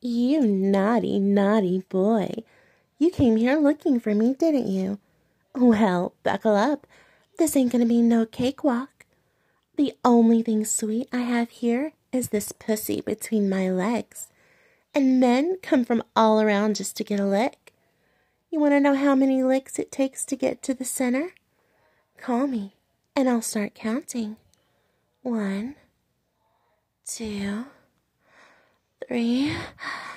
You naughty, naughty boy. You came here looking for me, didn't you? Well, buckle up. This ain't gonna be no cakewalk. The only thing sweet I have here is this pussy between my legs. And men come from all around just to get a lick. You want to know how many licks it takes to get to the center? Call me, and I'll start counting. 1, 2, 3.